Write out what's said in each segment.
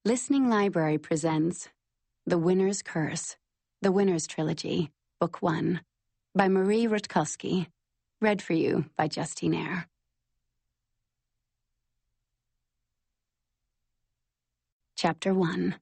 Listening Library presents The Winner's Curse, The Winner's Trilogy, Book 1, by Marie Rutkowski, read for you by Justine Eyre. Chapter 1.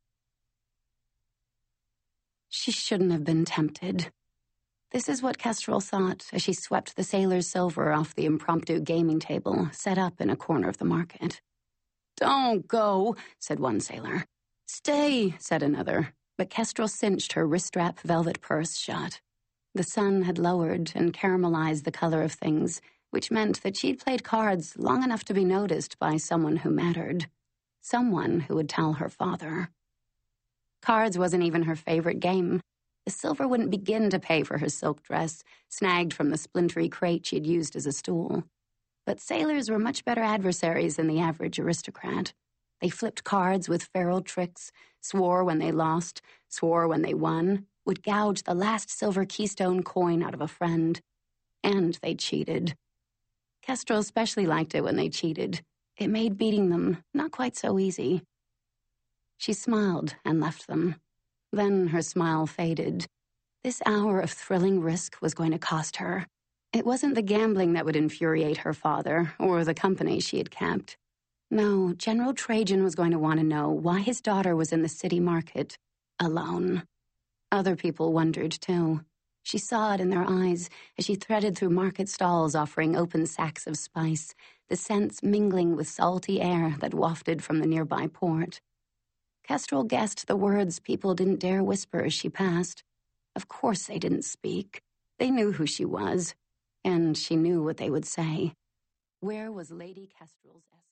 She shouldn't have been tempted. This is what Kestrel thought as she swept the sailor's silver off the impromptu gaming table set up in a corner of the market. "Don't go," said one sailor. "Stay," said another, but Kestrel cinched her wrist-strap velvet purse shut. The sun had lowered and caramelized the color of things, which meant that she'd played cards long enough to be noticed by someone who mattered. Someone who would tell her father. Cards wasn't even her favorite game. The silver wouldn't begin to pay for her silk dress, snagged from the splintery crate she'd used as a stool. But sailors were much better adversaries than the average aristocrat. They flipped cards with feral tricks, swore when they lost, swore when they won, would gouge the last silver keystone coin out of a friend. And they cheated. Kestrel especially liked it when they cheated. It made beating them not quite so easy. She smiled and left them. Then her smile faded. This hour of thrilling risk was going to cost her. It wasn't the gambling that would infuriate her father or the company she had kept. No, General Trajan was going to want to know why his daughter was in the city market, alone. Other people wondered, too. She saw it in their eyes as she threaded through market stalls offering open sacks of spice, the scents mingling with salty air that wafted from the nearby port. Kestrel guessed the words people didn't dare whisper as she passed. Of course they didn't speak. They knew who she was. And she knew what they would say. Where was Lady Kestrel's essence?